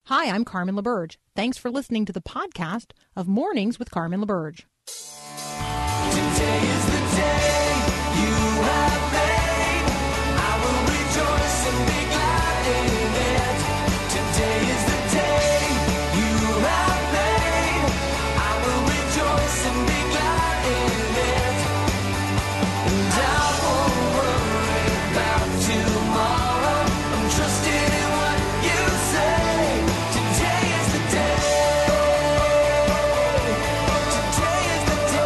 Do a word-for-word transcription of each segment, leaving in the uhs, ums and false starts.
Hi, I'm Carmen LaBerge. Thanks for listening to the podcast of Mornings with Carmen LaBerge. Today is the day you have made. I will rejoice and be glad in it. Today is the day you have made. I will rejoice and be glad in it. And I won't worry about tomorrow. I'm trusting in what you say. Today is the day. Today is the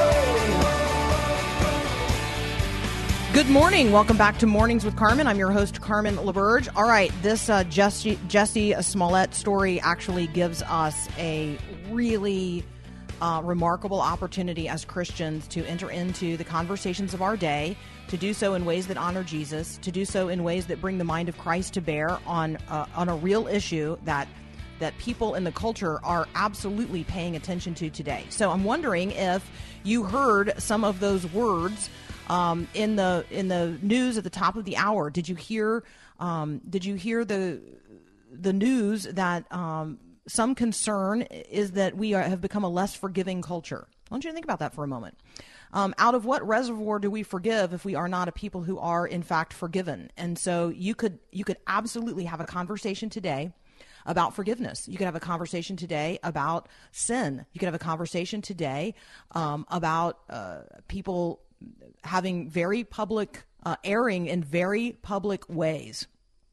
day. Good morning. Welcome back to Mornings with Carmen. I'm your host, Carmen LaBerge. All right, this uh, Jesse, Jesse Smollett story actually gives us a really uh, remarkable opportunity as Christians to enter into the conversations of our day, to do so in ways that honor Jesus, to do so in ways that bring the mind of Christ to bear on uh, on a real issue that that people in the culture are absolutely paying attention to today. So I'm wondering if you heard some of those words Um, in the in the news at the top of the hour. Did you hear? Um, did you hear the the news that um, some concern is that we are, have become a less forgiving culture? I want you to think about that for a moment. Um, out of what reservoir do we forgive if we are not a people who are in fact forgiven? And so you could you could absolutely have a conversation today about forgiveness. You could have a conversation today about sin. You could have a conversation today um, about uh, people having very public, uh, erring in very public ways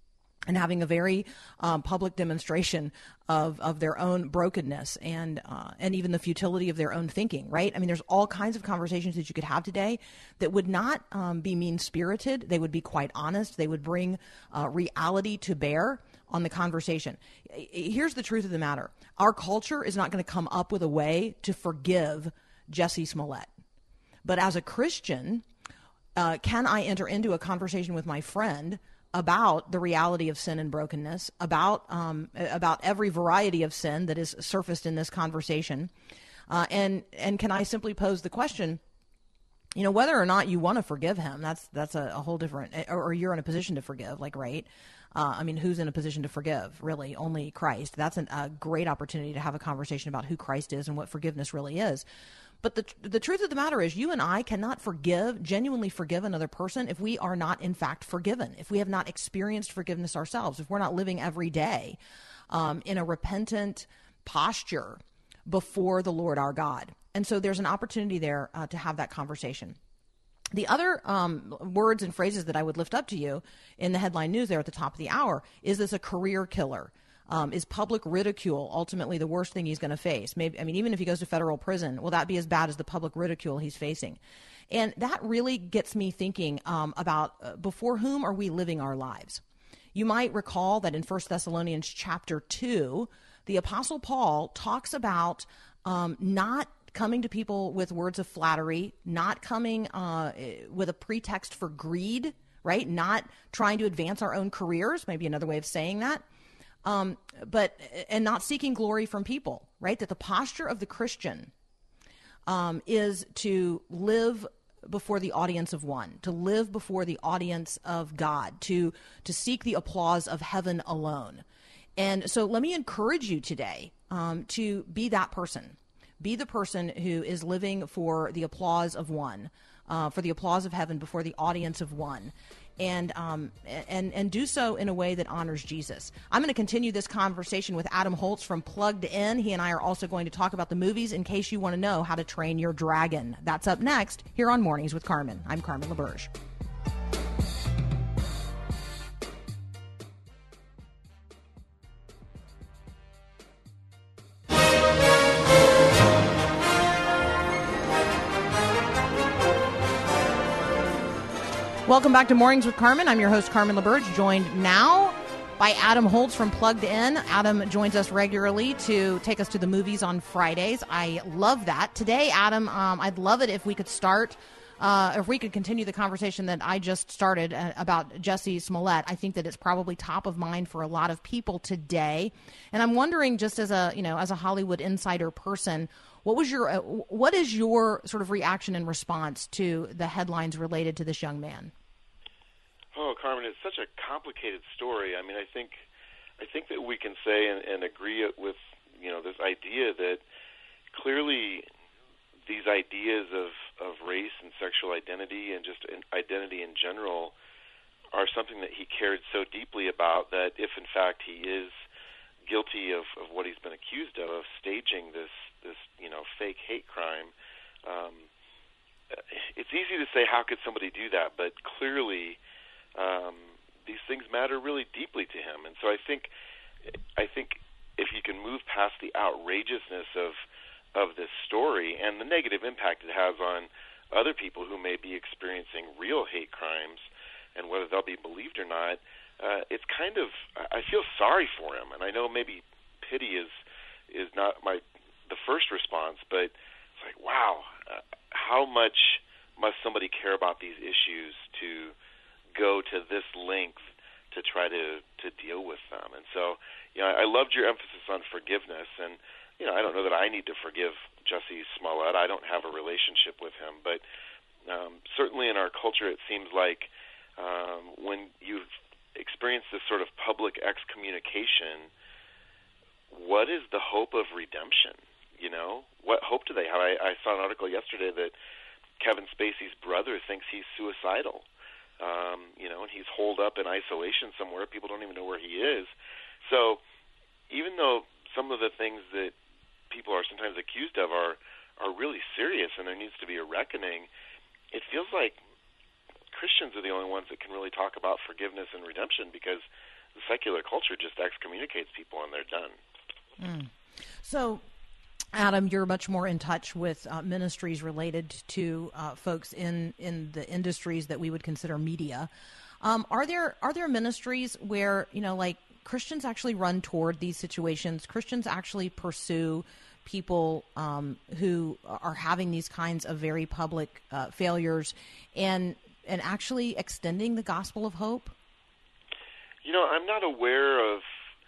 and having a very um, public demonstration of, of their own brokenness and uh, and even the futility of their own thinking, right? I mean, there's all kinds of conversations that you could have today that would not um, be mean-spirited. They would be quite honest. They would bring uh, reality to bear on the conversation. Here's the truth of the matter. Our culture is not going to come up with a way to forgive Jesse Smollett. But as a Christian, uh, can I enter into a conversation with my friend about the reality of sin and brokenness, about um, about every variety of sin that is surfaced in this conversation, uh, and and can I simply pose the question, you know, whether or not you want to forgive him? That's that's a, a whole different, or, or you're in a position to forgive, like right. Uh, I mean, who's in a position to forgive? Really, only Christ. That's an, a great opportunity to have a conversation about who Christ is and what forgiveness really is. But the the truth of the matter is you and I cannot forgive, genuinely forgive another person if we are not in fact forgiven, if we have not experienced forgiveness ourselves, if we're not living every day um, in a repentant posture before the Lord our God. And so there's an opportunity there uh, to have that conversation. The other um, words and phrases that I would lift up to you in the headline news there at the top of the hour, is this a career killer? Um, is public ridicule ultimately the worst thing he's going to face? Maybe, I mean, even if he goes to federal prison, will that be as bad as the public ridicule he's facing? And that really gets me thinking um, about uh, before whom are we living our lives? You might recall that in First Thessalonians chapter two, the Apostle Paul talks about um, not coming to people with words of flattery, not coming uh, with a pretext for greed, right? Not trying to advance our own careers, maybe another way of saying that. Um, but, and not seeking glory from people, right? That the posture of the Christian um, is to live before the audience of one, to live before the audience of God, to, to seek the applause of heaven alone. And so let me encourage you today um, to be that person. Be the person who is living for the applause of one, uh, for the applause of heaven before the audience of one. And um and and do so in a way that honors Jesus. I'm going to continue this conversation with Adam Holz from Plugged In. He and I are also going to talk about the movies in case you want to know how to train your dragon. That's up next here on Mornings with Carmen. I'm Carmen LaBerge. Welcome back to Mornings with Carmen. I'm your host, Carmen LaBerge, joined now by Adam Holz from Plugged In. Adam joins us regularly to take us to the movies on Fridays. I love that. Today, Adam, um, I'd love it if we could start, uh, if we could continue the conversation that I just started uh, about Jesse Smollett. I think that it's probably top of mind for a lot of people today. And I'm wondering, just as a, you know, as a Hollywood insider person, what was your, uh, what is your sort of reaction and response to the headlines related to this young man? Oh, Carmen, it's such a complicated story. I mean, I think I think that we can say and, and agree with, you know, this idea that clearly these ideas of, of race and sexual identity and just identity in general are something that he cared so deeply about that if, in fact, he is guilty of, of what he's been accused of, of staging this, this you know, fake hate crime, um, it's easy to say, how could somebody do that? But clearly, um, these things matter really deeply to him. And so I think, I think if you can move past the outrageousness of of this story and the negative impact it has on other people who may be experiencing real hate crimes and whether they'll be believed or not, uh, it's kind of, I feel sorry for him. And I know maybe pity is is not my the first response, but it's like, wow, uh, how much must somebody care about these issues to go to this length to try to, to deal with them? And so, you know, I loved your emphasis on forgiveness, and you know, I don't know that I need to forgive Jussie Smollett. I don't have a relationship with him, but um, certainly in our culture, it seems like um, when you've experienced this sort of public excommunication, what is the hope of redemption? You know, what hope do they have? I, I saw an article yesterday that Kevin Spacey's brother thinks he's suicidal. Um, you know, and he's holed up in isolation somewhere. People don't even know where he is. So even though some of the things that people are sometimes accused of are are really serious and there needs to be a reckoning, it feels like Christians are the only ones that can really talk about forgiveness and redemption because the secular culture just excommunicates people and they're done. Mm. So, Adam, you're much more in touch with uh, ministries related to uh, folks in, in the industries that we would consider media. Um, are there are there ministries where, you know, like Christians actually run toward these situations? Christians actually pursue people um, who are having these kinds of very public uh, failures and and actually extending the gospel of hope? You know, I'm not aware of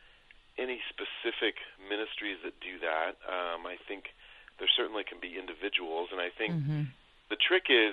any specific ministries that do that. Um, I think there certainly can be individuals, and I think mm-hmm. the trick is,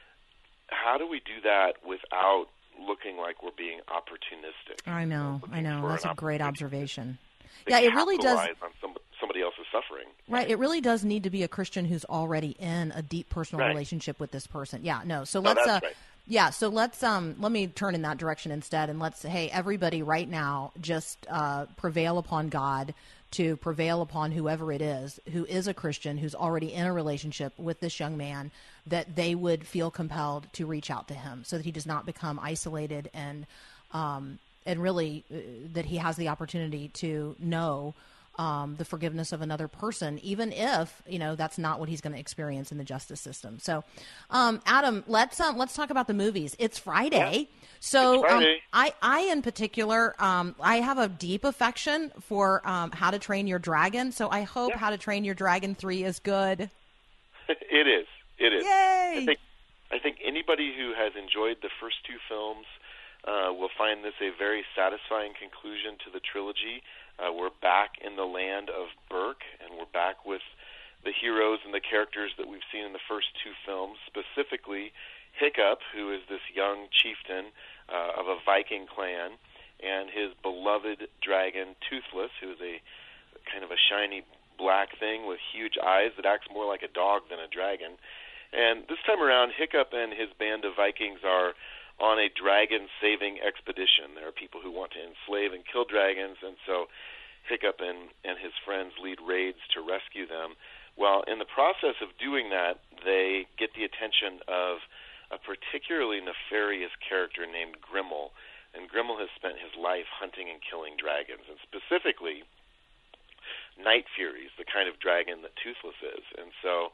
how do we do that without looking like we're being opportunistic? I know, you know, I know. That's a great observation. Yeah, it really does. On some, somebody else's suffering. Right. right. It really does need to be a Christian who's already in a deep personal right. relationship with this person. Yeah. No. So no, let's. That's uh, right. Yeah. So let's. Um. Let me turn in that direction instead, and let's. Hey, everybody, right now, just uh, prevail upon God to prevail upon whoever it is who is a Christian who's already in a relationship with this young man, that they would feel compelled to reach out to him so that he does not become isolated and um, and really uh, that he has the opportunity to know um, the forgiveness of another person, even if, you know, that's not what he's going to experience in the justice system. So, um, Adam, let's um, let's talk about the movies. It's Friday. Yeah. So it's Friday. Um, I, I, in particular, um, I have a deep affection for um, How to Train Your Dragon. So I hope yeah. How to Train Your Dragon three is good. It is. It is. Yay! I think, I think anybody who has enjoyed the first two films uh, will find this a very satisfying conclusion to the trilogy. Uh, we're back in the land of Berk, and we're back with the heroes and the characters that we've seen in the first two films, specifically Hiccup, who is this young chieftain uh, of a Viking clan, and his beloved dragon, Toothless, who is a kind of a shiny black thing with huge eyes that acts more like a dog than a dragon. And this time around, Hiccup and his band of Vikings are on a dragon-saving expedition. There are people who want to enslave and kill dragons, and so Hiccup and, and his friends lead raids to rescue them. Well, in the process of doing that, they get the attention of a particularly nefarious character named Grimmel. And Grimmel has spent his life hunting and killing dragons, and specifically Night Furies, the kind of dragon that Toothless is. And so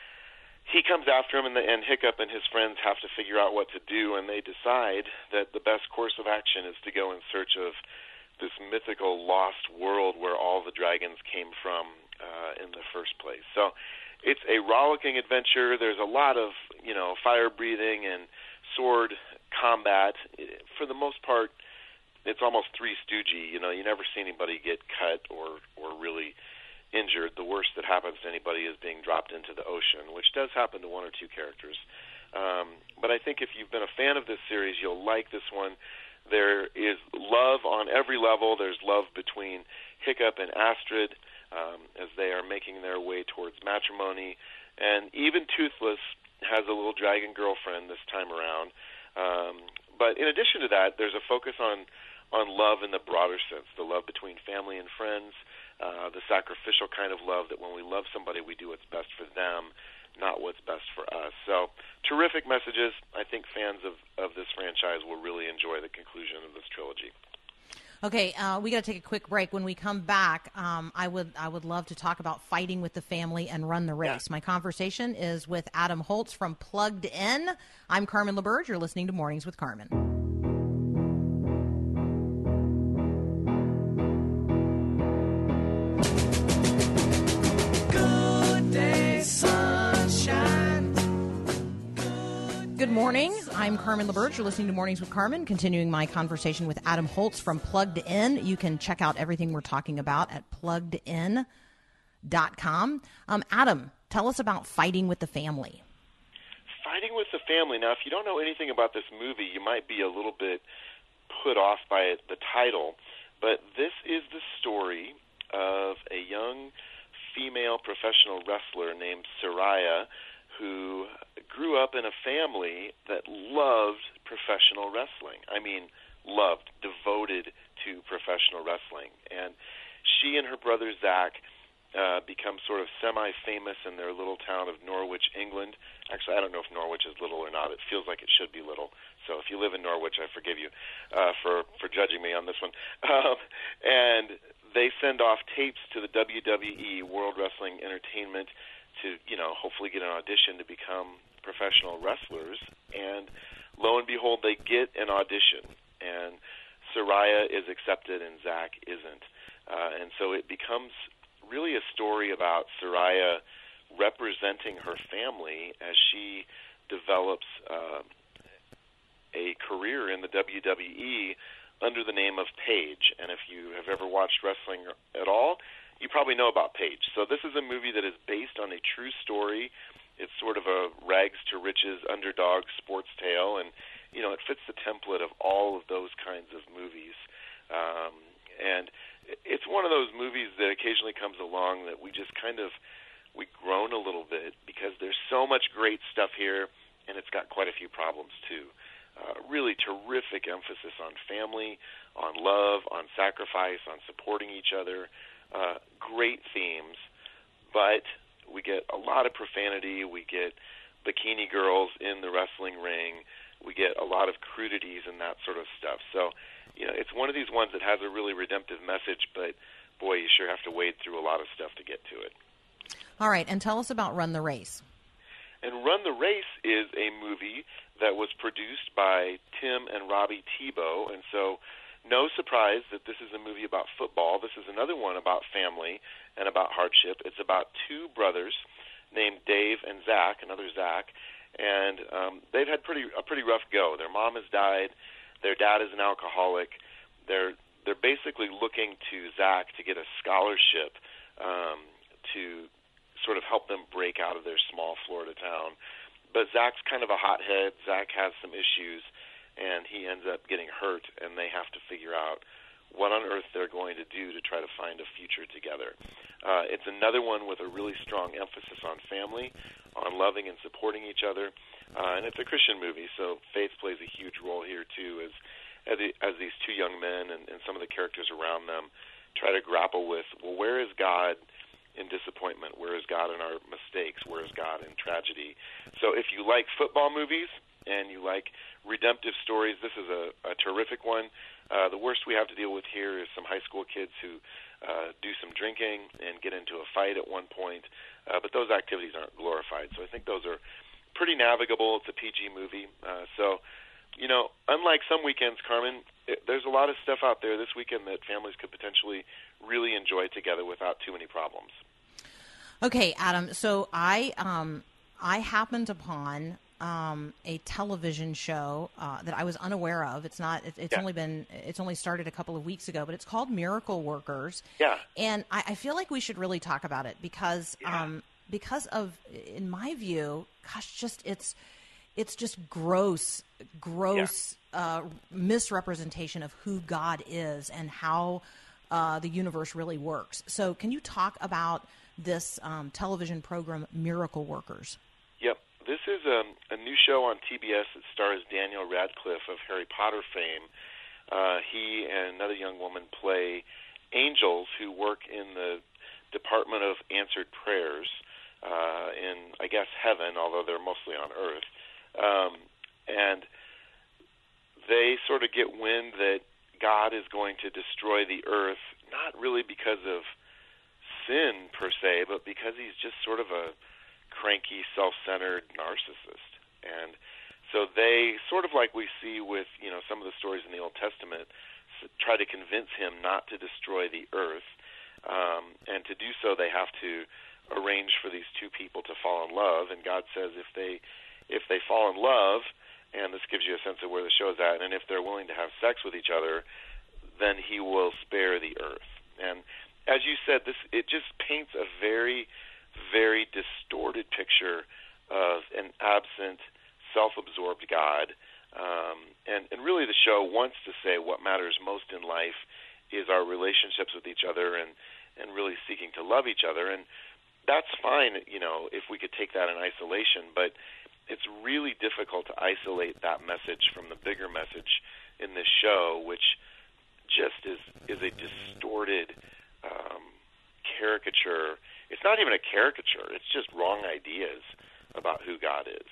he comes after him, and, the, and Hiccup and his friends have to figure out what to do, and they decide that the best course of action is to go in search of this mythical lost world where all the dragons came from uh, in the first place. So it's a rollicking adventure. There's a lot of, you know, fire breathing and sword combat. For the most part, it's almost Three Stooges. You know, you never see anybody get cut or, or really injured. The worst that happens to anybody is being dropped into the ocean, which does happen to one or two characters. Um, but I think if you've been a fan of this series, you'll like this one. There is love on every level. There's love between Hiccup and Astrid um, as they are making their way towards matrimony. And even Toothless has a little dragon girlfriend this time around. Um, but in addition to that, there's a focus on, on love in the broader sense, the love between family and friends, uh, the sacrificial kind of love that when we love somebody, we do what's best for them, not what's best for us. So terrific messages. I think fans of, of this franchise will really enjoy the conclusion of this trilogy. Okay, uh, we got to take a quick break. When we come back, um, I would I would love to talk about Fighting with the Family and Run the Race. Yeah. My conversation is with Adam Holz from Plugged In. I'm Carmen LaBerge. You're listening to Mornings with Carmen. Good day, sunshine. Good morning. I'm Carmen LaBerge. You're listening to Mornings with Carmen, continuing my conversation with Adam Holz from Plugged In. You can check out everything we're talking about at plugged in dot com. Um, Adam, tell us about Fighting with the Family. Fighting with the Family. Now, if you don't know anything about this movie, you might be a little bit put off by it, the title, but this is the story of a young female professional wrestler named Saraya, who grew up in a family that loved professional wrestling. I mean, loved, devoted to professional wrestling. And she and her brother Zach uh, become sort of semi-famous in their little town of Norwich, England. Actually, I don't know if Norwich is little or not. It feels like it should be little. So if you live in Norwich, I forgive you uh, for, for judging me on this one. Um, and they send off tapes to the W W E, World Wrestling Entertainment, to, you know, hopefully get an audition to become professional wrestlers. And lo and behold, they get an audition. And Saraya is accepted and Zach isn't. Uh, and so it becomes really a story about Saraya representing her family as she develops uh, a career in the W W E under the name of Paige. And if you have ever watched wrestling at all, you probably know about Paige. So this is a movie that is based on a true story. It's sort of a rags to riches underdog sports tale, and you know it fits the template of all of those kinds of movies. Um, and it's one of those movies that occasionally comes along that we just kind of we groan a little bit because there's so much great stuff here, and it's got quite a few problems too. Uh, really terrific emphasis on family, on love, on sacrifice, on supporting each other. Uh, great themes, but we get a lot of profanity. We get bikini girls in the wrestling ring. We get a lot of crudities and that sort of stuff. So, you know, it's one of these ones that has a really redemptive message, but boy, you sure have to wade through a lot of stuff to get to it. All right, and tell us about Run the Race. And Run the Race is a movie that was produced by Tim and Robbie Tebow, and so no surprise that this is a movie about football. This is another one about family and about hardship. It's about two brothers named Dave and Zach, another Zach, and um, they've had pretty a pretty rough go. Their mom has died. Their dad is an alcoholic. They're they're basically looking to Zach to get a scholarship um, to sort of help them break out of their small Florida town. But Zach's kind of a hothead. Zach has some issues, and he ends up getting hurt, and they have to figure out what on earth they're going to do to try to find a future together. Uh, it's another one with a really strong emphasis on family, on loving and supporting each other, uh, and it's a Christian movie, so faith plays a huge role here too, as as, the, as these two young men and, and some of the characters around them try to grapple with, well, where is God in disappointment? Where is God in our mistakes? Where is God in tragedy? So if you like football movies and you like redemptive stories, this is a, a terrific one. Uh, the worst we have to deal with here is some high school kids who uh, do some drinking and get into a fight at one point, uh, but those activities aren't glorified. So I think those are pretty navigable. It's a P G movie. Uh, so, you know, unlike some weekends, Carmen, it, there's a lot of stuff out there this weekend that families could potentially really enjoy together without too many problems. Okay, Adam. So I um, I happened upon um, a television show uh, that I was unaware of. It's not. It, it's yeah. only been. It's only started a couple of weeks ago, but it's called Miracle Workers. Yeah. And I, I feel like we should really talk about it because yeah. um, because of, in my view, gosh, just it's it's just gross, gross yeah. uh, misrepresentation of who God is and how uh, the universe really works. So can you talk about this um, television program, Miracle Workers? Yep. This is um, a new show on T B S that stars Daniel Radcliffe of Harry Potter fame. Uh, he and another young woman play angels who work in the Department of Answered Prayers uh, in, I guess, heaven, although they're mostly on earth. Um, and they sort of get wind that God is going to destroy the earth, not really because of sin per se, but because he's just sort of a cranky, self-centered narcissist. And so they, sort of like we see with, you know, some of the stories in the Old Testament, try to convince him not to destroy the earth. Um, and to do so, they have to arrange for these two people to fall in love. And God says if they if they fall in love, and this gives you a sense of where the show is at, and if they're willing to have sex with each other, then he will spare the earth. And as you said, this it just paints a very, very distorted picture of an absent, self-absorbed God. Um, and, and really the show wants to say what matters most in life is our relationships with each other and, and really seeking to love each other. And that's fine, you know, if we could take that in isolation, but it's really difficult to isolate that message from the bigger message in this show, which just is, is a distorted um, caricature. It's not even a caricature. It's just wrong ideas about who God is.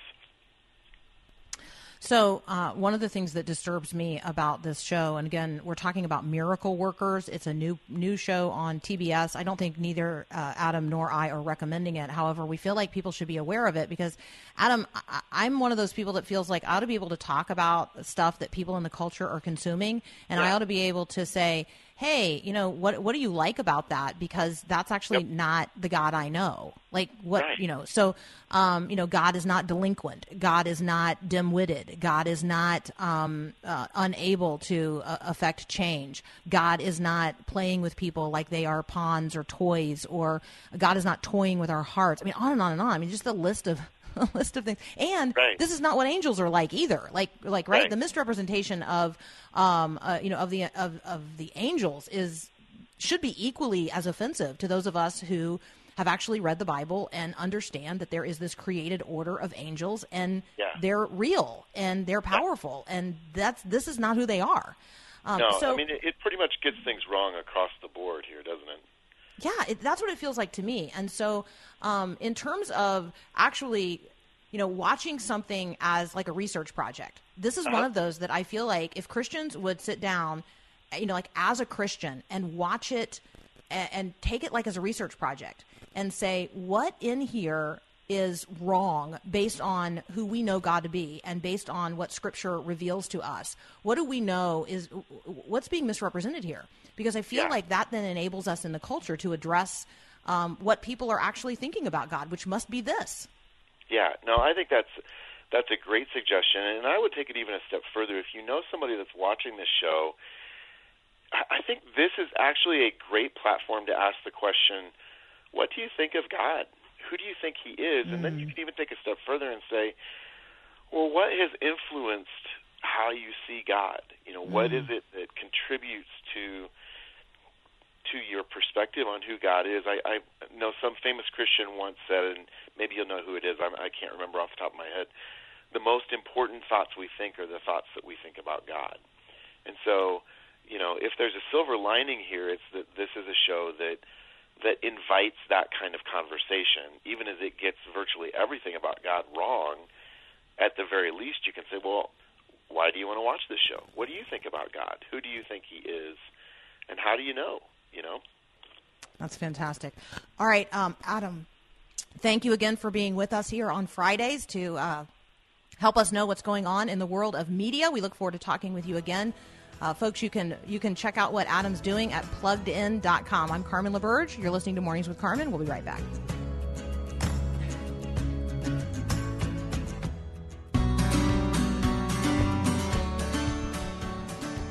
So uh, one of the things that disturbs me about this show, and again, we're talking about Miracle Workers. It's a new new show on T B S. I don't think neither uh, Adam nor I are recommending it. However, we feel like people should be aware of it because, Adam, I- I'm one of those people that feels like I ought to be able to talk about stuff that people in the culture are consuming, and yeah. I ought to be able to say, hey, you know, what what do you like about that? Because that's actually yep. not the God I know. Like what, right. you know, so, um, you know, God is not delinquent. God is not dim-witted. God is not um, uh, unable to uh, affect change. God is not playing with people like they are pawns or toys, or God is not toying with our hearts. I mean, on and on and on. I mean, just the list of a list of things. And right. this is not what angels are like either. Like, like, right. right. The misrepresentation of, um, uh, you know, of the, of, of the angels is, should be equally as offensive to those of us who have actually read the Bible and understand that there is this created order of angels, and yeah. they're real and they're powerful, yeah. and that's, this is not who they are. Um, no, so, I mean, it, it pretty much gets things wrong across the board here, doesn't it? Yeah, it, that's what it feels like to me. And so um, in terms of actually, you know, watching something as like a research project, this is uh-huh. one of those that I feel like if Christians would sit down, you know, like as a Christian and watch it and, and take it like as a research project and say, what in here is wrong based on who we know God to be and based on what Scripture reveals to us? What do we know is what's being misrepresented here? Because I feel yeah. like that then enables us in the culture to address um, what people are actually thinking about God, which must be this. Yeah, no, I think that's that's a great suggestion, and I would take it even a step further. If you know somebody that's watching this show, I think this is actually a great platform to ask the question, what do you think of God? Who do you think he is? And mm. then you can even take a step further and say, well, what has influenced how you see God? You know, what mm. is it that contributes to to your perspective on who God is? I, I know some famous Christian once said, and maybe you'll know who it is, I, I can't remember off the top of my head, the most important thoughts we think are the thoughts that we think about God. And so, you know, if there's a silver lining here, it's that this is a show that that invites that kind of conversation, even as it gets virtually everything about God wrong. At the very least, you can say, well, why do you want to watch this show? What do you think about God? Who do you think he is? And how do you know, you know? That's fantastic. All right, um, Adam, thank you again for being with us here on Fridays to uh, help us know what's going on in the world of media. We look forward to talking with you again. Uh, folks, you can you can check out what Adam's doing at plugged in dot com. I'm Carmen LaBerge. You're listening to Mornings with Carmen. We'll be right back.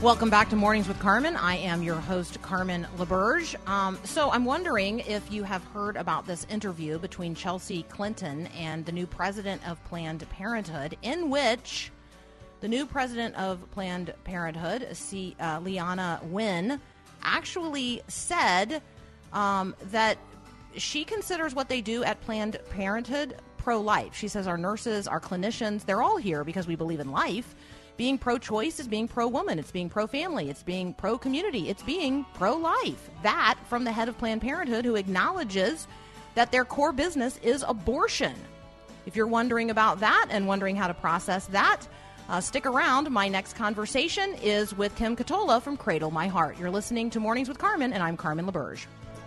Welcome back to Mornings with Carmen. I am your host, Carmen LaBerge. Um, so I'm wondering if you have heard about this interview between Chelsea Clinton and the new president of Planned Parenthood, in which the new president of Planned Parenthood, C, uh, Leana Wen, actually said um, that she considers what they do at Planned Parenthood pro-life. She says our nurses, our clinicians, they're all here because we believe in life. Being pro-choice is being pro-woman. It's being pro-family. It's being pro-community. It's being pro-life. That from the head of Planned Parenthood, who acknowledges that their core business is abortion. If you're wondering about that and wondering how to process that, uh, stick around. My next conversation is with Kim Katola from Cradle My Heart. You're listening to Mornings with Carmen, and I'm Carmen LaBerge.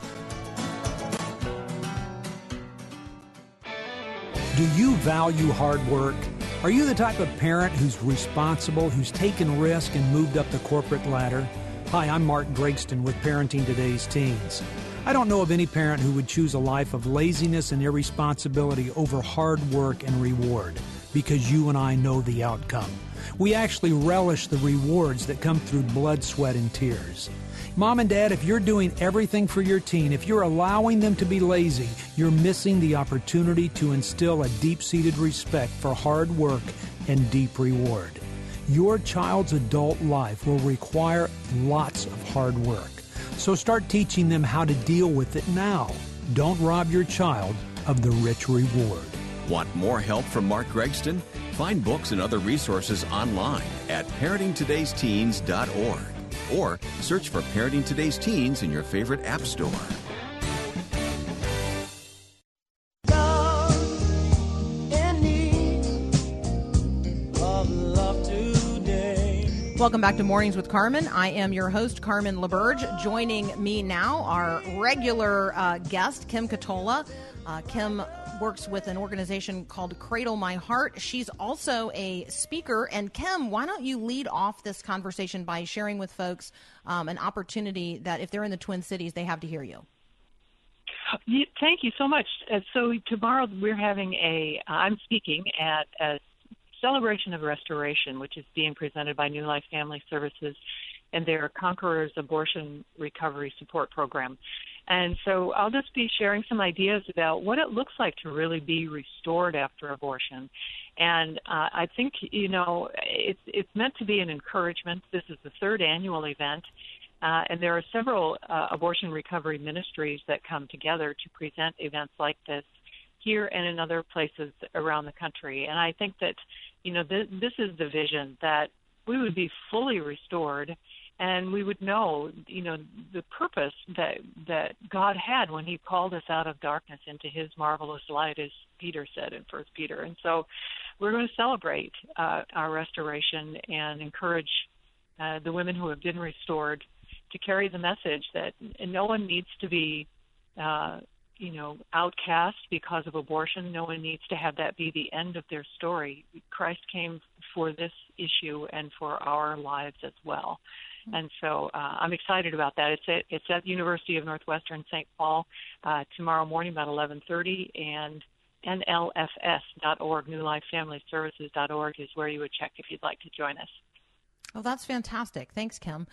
Do you value hard work? Are you the type of parent who's responsible, who's taken risk and moved up the corporate ladder? Hi, I'm Mark Gregston with Parenting Today's Teens. I don't know of any parent who would choose a life of laziness and irresponsibility over hard work and reward, because you and I know the outcome. We actually relish the rewards that come through blood, sweat, and tears. Mom and Dad, if you're doing everything for your teen, if you're allowing them to be lazy, you're missing the opportunity to instill a deep-seated respect for hard work and deep reward. Your child's adult life will require lots of hard work. So start teaching them how to deal with it now. Don't rob your child of the rich reward. Want more help from Mark Gregston? Find books and other resources online at parenting todays teens dot org. Or search for Parenting Today's Teens in your favorite app store. Welcome back to Mornings with Carmen. I am your host, Carmen LaBerge. Joining me now, our regular uh, guest, Kim Katola. Uh, Kim works with an organization called Cradle My Heart. She's also a speaker. And Kim, why don't you lead off this conversation by sharing with folks um, an opportunity that if they're in the Twin Cities, they have to hear you. Thank you so much. Uh, so tomorrow we're having a, uh, I'm speaking at a celebration of restoration, which is being presented by New Life Family Services and their Conquerors Abortion Recovery Support Program. And so I'll just be sharing some ideas about what it looks like to really be restored after abortion. And uh, I think, you know, it's, it's meant to be an encouragement. This is the third annual event. Uh, and there are several uh, abortion recovery ministries that come together to present events like this here and in other places around the country. And I think that, you know, th- this is the vision, that we would be fully restored and we would know, you know, the purpose that that God had when he called us out of darkness into his marvelous light, as Peter said in First Peter. And so we're going to celebrate uh, our restoration and encourage uh, the women who have been restored to carry the message that no one needs to be, uh, you know, outcast because of abortion. No one needs to have that be the end of their story. Christ came for this issue and for our lives as well. And so uh, I'm excited about that. It's at, it's at the University of Northwestern Saint Paul uh, tomorrow morning about eleven thirty, and N L F S dot org, New Life Family Services dot org is where you would check if you'd like to join us. Oh, that's fantastic. Thanks, Kim.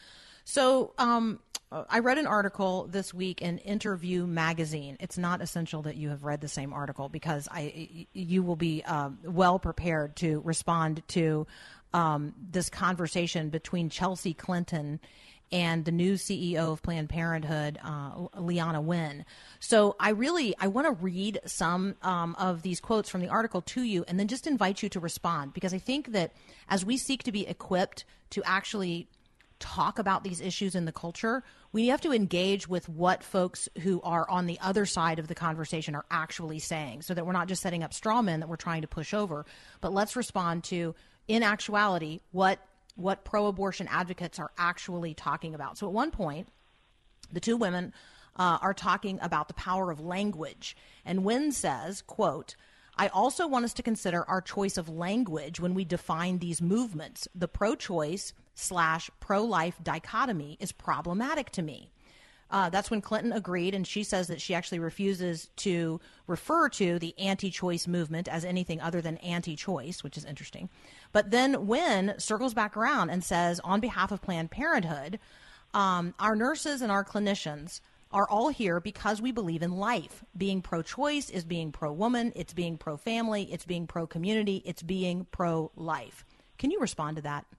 So um, I read an article this week in Interview Magazine. It's not essential that you have read the same article because I you will be um, well prepared to respond to um, this conversation between Chelsea Clinton and the new C E O of Planned Parenthood, uh, Leana Wen. So I really, I want to read some um, of these quotes from the article to you and then just invite you to respond, because I think that as we seek to be equipped to actually talk about these issues in the culture, we have to engage with what folks who are on the other side of the conversation are actually saying, so that we're not just setting up straw men that we're trying to push over, but let's respond to, in actuality, what what pro-abortion advocates are actually talking about. So at one point, the two women uh, are talking about the power of language. And Wen says, quote, "I also want us to consider our choice of language when we define these movements. The pro-choice slash pro-life dichotomy is problematic to me. Uh, that's when Clinton agreed, and she says that she actually refuses to refer to the anti-choice movement as anything other than anti-choice, which is interesting. But then Wynne circles back around and says, on behalf of Planned Parenthood, um, our nurses and our clinicians are all here because we believe in life. Being pro-choice is being pro-woman, it's being pro-family, it's being pro-community, it's being pro-life. Can you respond to that?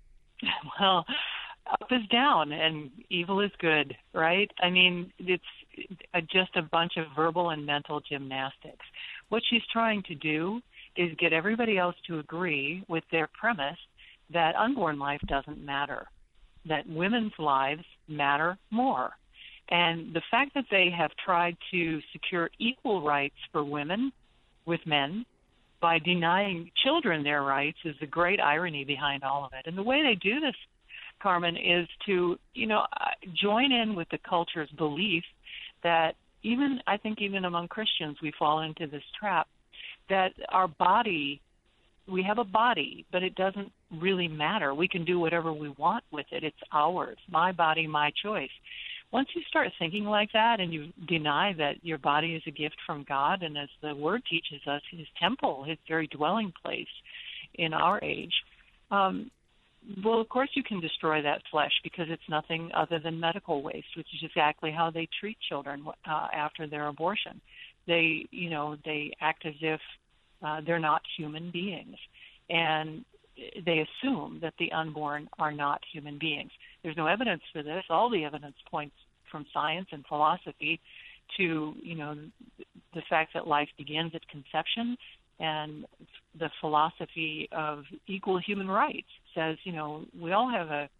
Well, up is down and evil is good, right? I mean, it's a, just a bunch of verbal and mental gymnastics. What she's trying to do is get everybody else to agree with their premise that unborn life doesn't matter, that women's lives matter more. And the fact that they have tried to secure equal rights for women with men by denying children their rights is the great irony behind all of it. And the way they do this, Carmen, is to, you know, join in with the culture's belief that even, I think even among Christians, we fall into this trap, that our body, we have a body, but it doesn't really matter. We can do whatever we want with it. It's ours, my body, my choice. Once you start thinking like that and you deny that your body is a gift from God, and as the Word teaches us, His temple, His very dwelling place in our age, um, well, of course you can destroy that flesh because it's nothing other than medical waste, which is exactly how they treat children uh, after their abortion. They, you know, they act as if uh, they're not human beings, and they assume that the unborn are not human beings. There's no evidence for this. All the evidence points from science and philosophy to, you know, the fact that life begins at conception, and the philosophy of equal human rights says, you know, we all have a,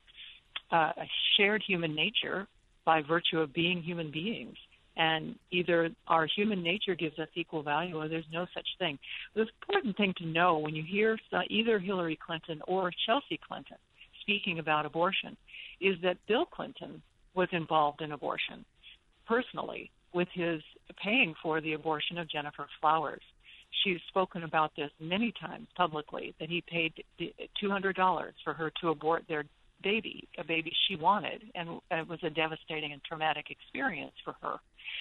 a shared human nature by virtue of being human beings. And either our human nature gives us equal value or there's no such thing. The important thing to know when you hear either Hillary Clinton or Chelsea Clinton speaking about abortion is that Bill Clinton was involved in abortion personally with his paying for the abortion of Jennifer Flowers. She's spoken about this many times publicly, that he paid two hundred dollars for her to abort their baby, a baby she wanted, and it was a devastating and traumatic experience for her.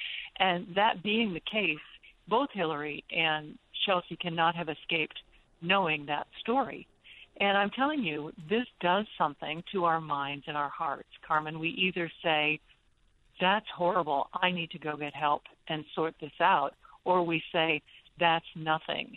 And that being the case, both Hillary and Chelsea cannot have escaped knowing that story. And I'm telling you, this does something to our minds and our hearts, Carmen. We either say, that's horrible, I need to go get help and sort this out, or we say, that's nothing.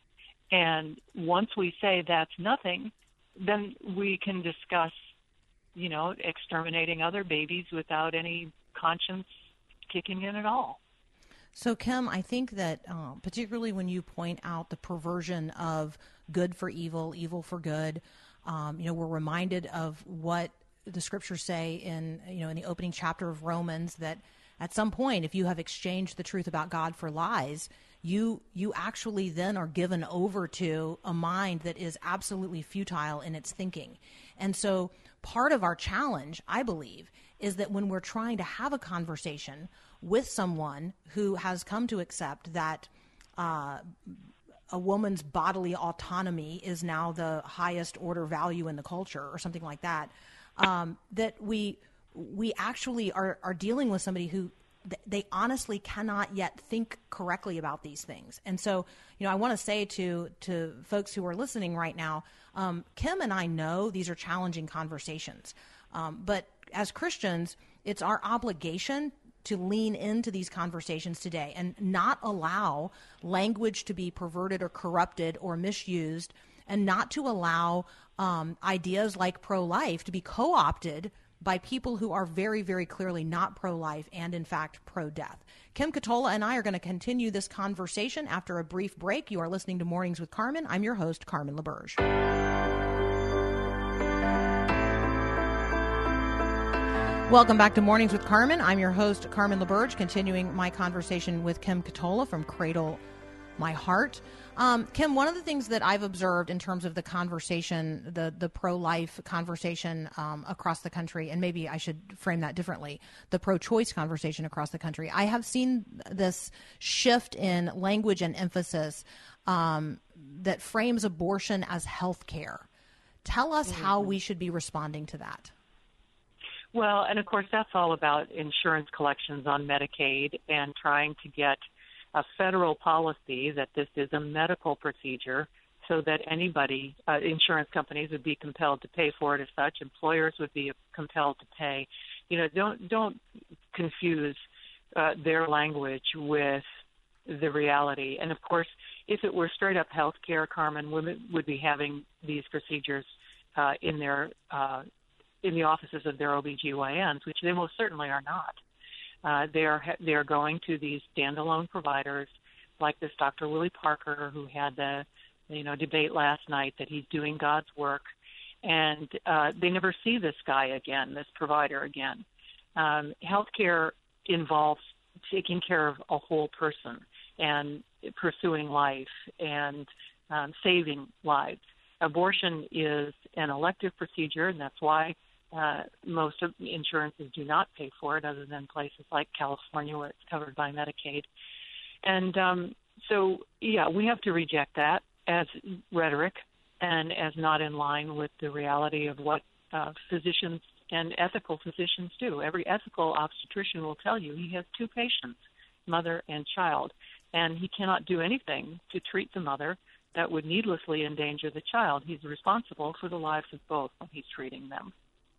And once we say that's nothing, then we can discuss, you know, exterminating other babies without any conscience kicking in at all. So, Kim, I think that uh, particularly when you point out the perversion of good for evil, evil for good, um, you know, we're reminded of what the scriptures say in, you know, in the opening chapter of Romans, that at some point, if you have exchanged the truth about God for lies, you you actually then are given over to a mind that is absolutely futile in its thinking. And so part of our challenge, I believe, is that when we're trying to have a conversation with someone who has come to accept that uh, a woman's bodily autonomy is now the highest order value in the culture or something like that, um, that we we actually are, are dealing with somebody who th- they honestly cannot yet think correctly about these things. And so, you know, I want to say to to folks who are listening right now, um, Kim and I know these are challenging conversations, um, but as Christians, it's our obligation to lean into these conversations today and not allow language to be perverted or corrupted or misused, and not to allow um, ideas like pro-life to be co-opted by people who are very, very clearly not pro-life and, in fact, pro-death. Kim Katola and I are going to continue this conversation after a brief break. You are listening to Mornings with Carmen. I'm your host, Carmen LaBerge. Welcome back to Mornings with Carmen. I'm your host, Carmen LaBerge, continuing my conversation with Kim Katola from Cradle My Heart. Um, Kim, one of the things that I've observed in terms of the conversation, the, the pro-life conversation um, across the country, and maybe I should frame that differently, the pro-choice conversation across the country, I have seen this shift in language and emphasis um, that frames abortion as health care. Tell us mm-hmm. how we should be responding to that. Well, and of course, that's all about insurance collections on Medicaid and trying to get a federal policy that this is a medical procedure so that anybody, uh, insurance companies would be compelled to pay for it as such. Employers would be compelled to pay. You know, don't don't confuse uh, their language with the reality. And of course, if it were straight up health care, Carmen, women would be having these procedures uh, in their uh, in the offices of their O B G Y Ns, which they most certainly are not. Uh, they are they are going to these standalone providers like this Doctor Willie Parker, who had the you know debate last night that he's doing God's work, and uh, they never see this guy again, this provider again. Um, healthcare involves taking care of a whole person and pursuing life and um, saving lives. Abortion is an elective procedure, and that's why uh, most of the insurances do not pay for it, other than places like California where it's covered by Medicaid. And um, so, yeah, we have to reject that as rhetoric and as not in line with the reality of what uh, physicians and ethical physicians do. Every ethical obstetrician will tell you he has two patients, mother and child, and he cannot do anything to treat the mother that would needlessly endanger the child. He's responsible for the lives of both when he's treating them.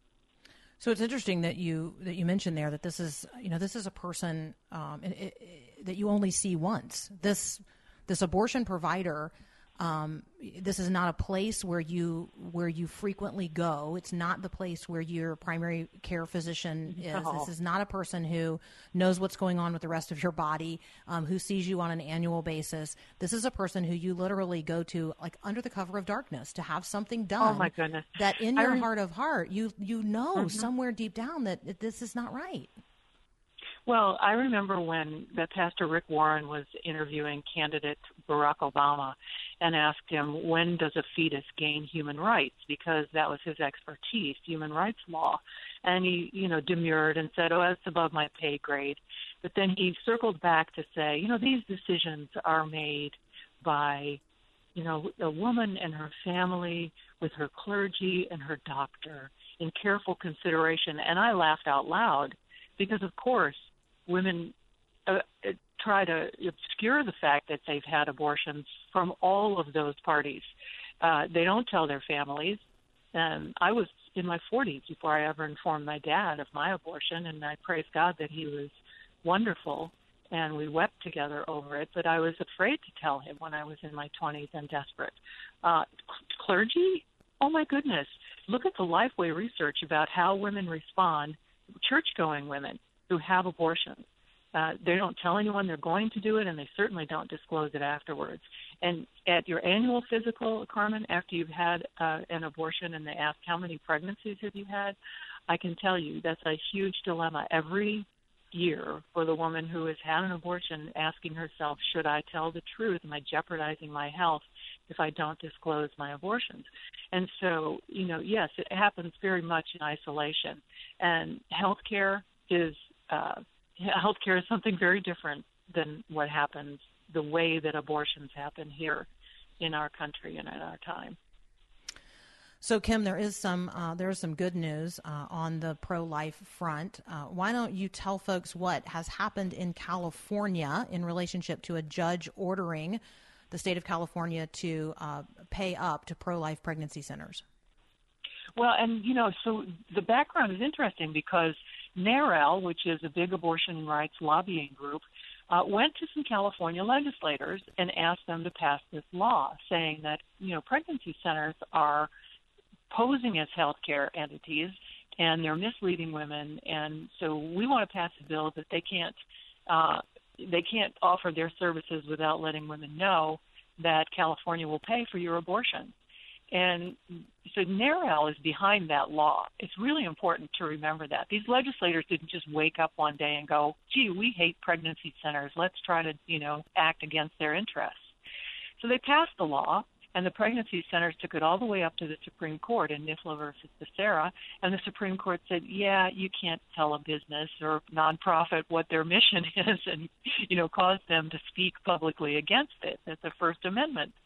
So it's interesting that you that you mentioned there that this is you know this is a person um, it, it, that you only see once. This this abortion provider. Um, this is not a place where you where you frequently go. It's not the place where your primary care physician is. No. This is not a person who knows what's going on with the rest of your body, um, who sees you on an annual basis. This is a person who you literally go to like under the cover of darkness to have something done. Oh, my goodness. That in I your re- heart of heart, you you know Mm-hmm. somewhere deep down that, that this is not right. Well, I remember when that Pastor Rick Warren was interviewing candidate Barack Obama and asked him, when does a fetus gain human rights? Because that was his expertise, human rights law. And he, you know, demurred and said, oh, that's above my pay grade. But then he circled back to say, you know, these decisions are made by, you know, a woman and her family with her clergy and her doctor in careful consideration. And I laughed out loud because, of course, women uh, try to obscure the fact that they've had abortions from all of those parties. Uh, they don't tell their families. Um, I was in my forties before I ever informed my dad of my abortion, and I praise God that he was wonderful, and we wept together over it. But I was afraid to tell him when I was in my twenties and desperate. Uh, clergy? Oh, my goodness. Look at the Lifeway research about how women respond, church-going women who have abortions. Uh, they don't tell anyone they're going to do it, and they certainly don't disclose it afterwards. And at your annual physical, Carmen, after you've had uh, an abortion and they ask how many pregnancies have you had, I can tell you that's a huge dilemma every year for the woman who has had an abortion, asking herself, should I tell the truth? Am I jeopardizing my health if I don't disclose my abortions? And so, you know, yes, it happens very much in isolation. And healthcare is uh, healthcare is something very different than what happens, the way that abortions happen here in our country and at our time. So, Kim, there is some uh, there is some good news uh, on the pro-life front. Uh, why don't you tell folks what has happened in California in relationship to a judge ordering the state of California to uh, pay up to pro-life pregnancy centers? Well, and, you know, so the background is interesting because NARAL, which is a big abortion rights lobbying group, uh, went to some California legislators and asked them to pass this law saying that, you know, pregnancy centers are posing as healthcare entities and they're misleading women. And so we want to pass a bill that they can't uh, they can't offer their services without letting women know that California will pay for your abortion. And so NARAL is behind that law. It's really important to remember that. These legislators didn't just wake up one day and go, gee, we hate pregnancy centers. Let's try to, you know, act against their interests. So they passed the law, and the pregnancy centers took it all the way up to the Supreme Court in NIFLA versus Becerra, and the Supreme Court said, yeah, you can't tell a business or nonprofit what their mission is and, you know, cause them to speak publicly against it. That's the First Amendment.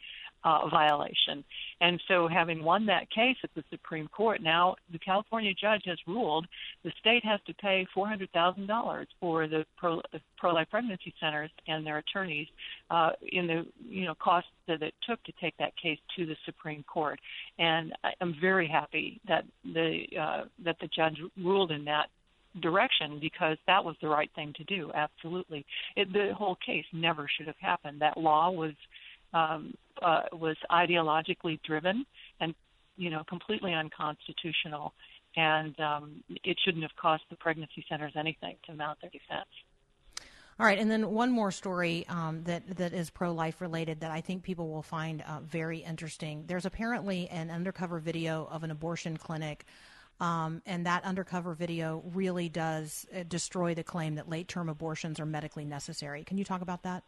uh, violation. And so having won that case at the Supreme Court, now the California judge has ruled the state has to pay four hundred thousand dollars for the pro, pro-life pregnancy centers and their attorneys uh, in the you know costs that it took to take that case to the Supreme Court. And I'm very happy that the uh, that the judge ruled in that direction, because that was the right thing to do. Absolutely, it, the whole case never should have happened. That law was um, uh, was ideologically driven and you know completely unconstitutional, and um, it shouldn't have cost the pregnancy centers anything to mount their defense. All right, and then one more story um, that that is pro-life related that I think people will find uh, very interesting. There's apparently an undercover video of an abortion clinic. Um, and that undercover video really does uh, destroy the claim that late-term abortions are medically necessary. Can you talk about that?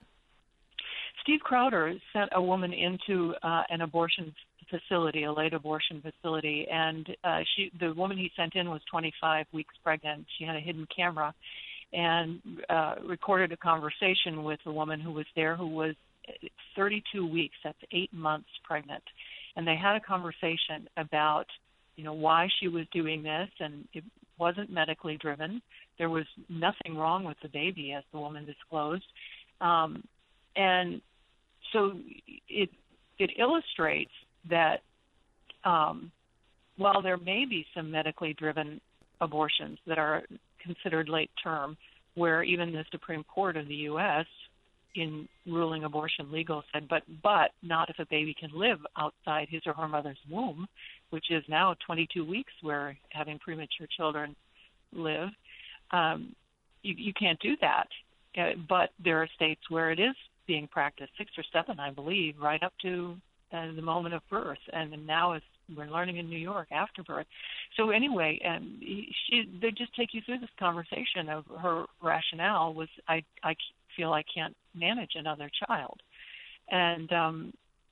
Steve Crowder sent a woman into uh, an abortion facility, a late abortion facility, and uh, she, the woman he sent in was twenty-five weeks pregnant. She had a hidden camera and uh, recorded a conversation with a woman who was there who was thirty-two weeks, that's eight months pregnant. And they had a conversation about you know, why she was doing this, and it wasn't medically driven. There was nothing wrong with the baby, as the woman disclosed. Um, and so it it illustrates that um, while there may be some medically driven abortions that are considered late term, where even the Supreme Court of the U S in ruling abortion legal said, but but not if a baby can live outside his or her mother's womb, which is now twenty-two weeks where having premature children live. Um, you, you can't do that. Uh, but there are states where it is being practiced, six or seven, I believe, right up to uh, the moment of birth. And, and now it's, we're learning in New York after birth. So anyway, um, she, they just take you through this conversation of her rationale was, I, I feel I can't manage another child. And um,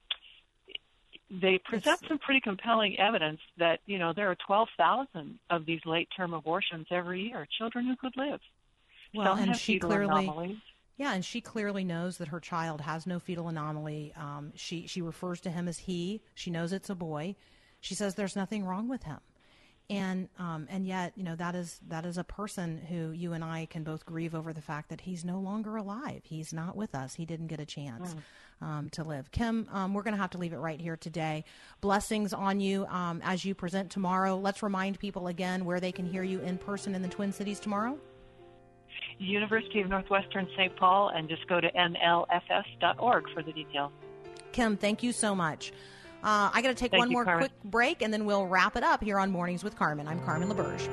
they present some pretty compelling evidence that, you know, there are twelve thousand of these late-term abortions every year, children who could live. Well, Some and have she fetal clearly, anomalies. yeah, and she clearly knows that her child has no fetal anomaly. Um, she she refers to him as he. She knows it's a boy. She says there's nothing wrong with him. And um, and yet, you know, that is that is a person who you and I can both grieve over the fact that he's no longer alive. He's not with us. He didn't get a chance mm. um, to live. Kim, um, we're going to have to leave it right here today. Blessings on you um, as you present tomorrow. Let's remind people again where they can hear you in person in the Twin Cities tomorrow. University of Northwestern Saint Paul, and just go to N L F S dot org for the details. Kim, thank you so much. Uh, I got to take Thank one you, more Carmen. quick break, and then we'll wrap it up here on Mornings with Carmen. I'm Carmen LaBerge.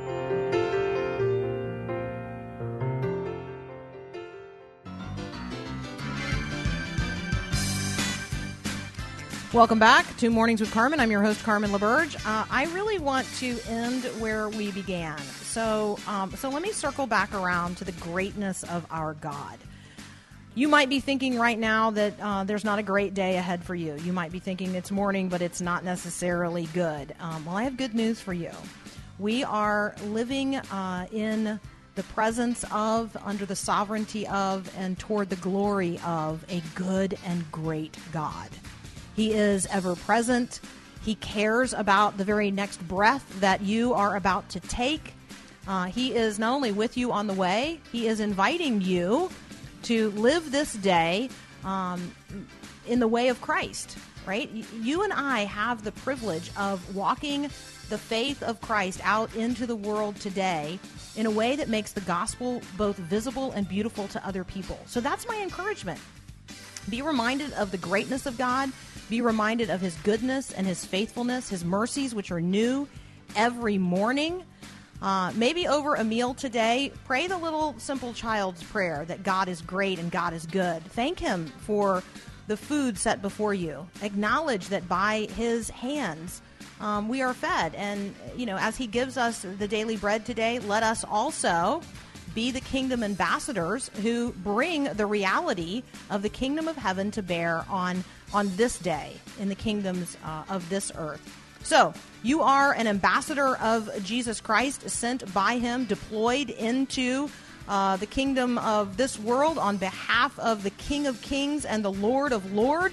Welcome back to Mornings with Carmen. I'm your host, Carmen LaBerge. Uh, I really want to end where we began. So, um, so let me circle back around to the greatness of our God. You might be thinking right now that uh, there's not a great day ahead for you. You might be thinking it's morning, but it's not necessarily good. Um, well, I have good news for you. We are living uh, in the presence of, under the sovereignty of, and toward the glory of a good and great God. He is ever present. He cares about the very next breath that you are about to take. Uh, he is not only with you on the way, he is inviting you to live this day um, in the way of Christ, right? You and I have the privilege of walking the faith of Christ out into the world today in a way that makes the gospel both visible and beautiful to other people. So that's my encouragement. Be reminded of the greatness of God. Be reminded of his goodness and his faithfulness, his mercies, which are new every morning. Uh, maybe over a meal today, pray the little simple child's prayer that God is great and God is good. Thank him for the food set before you. Acknowledge that by his hands um, we are fed. And, you know, as he gives us the daily bread today, let us also be the kingdom ambassadors who bring the reality of the kingdom of heaven to bear on, on this day in the kingdoms uh, of this earth. So, you are an ambassador of Jesus Christ, sent by him, deployed into uh, the kingdom of this world on behalf of the King of Kings and the Lord of Lords.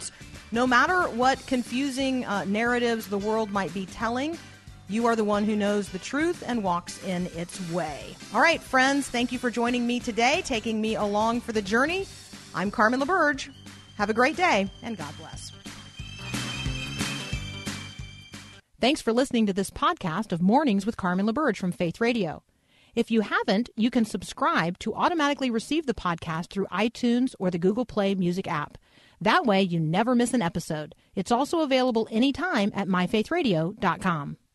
No matter what confusing uh, narratives the world might be telling, you are the one who knows the truth and walks in its way. All right, friends, thank you for joining me today, taking me along for the journey. I'm Carmen LaBerge. Have a great day, and God bless. Thanks for listening to this podcast of Mornings with Carmen LaBerge from Faith Radio. If you haven't, you can subscribe to automatically receive the podcast through iTunes or the Google Play Music app. That way, you never miss an episode. It's also available anytime at my faith radio dot com.